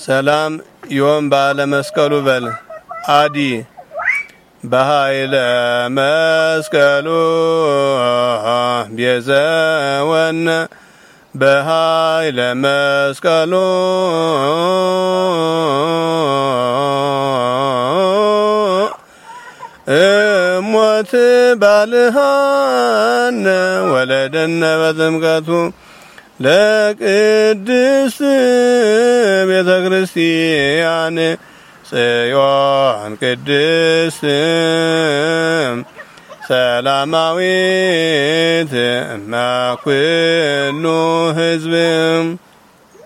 ሰላም ዮም ባለ መስቀሉ በል አዲ በኃይለ መስቀሉ ቤዘወነ በኃይለ መስቀሉ ሞት ባልሃነ ወለደነ በጥምቀቱ ለቅድስት ቤተ ክርስቲያን ጽዮን ቅድስት ሰላማዊት እማኩሉ ሕዝብ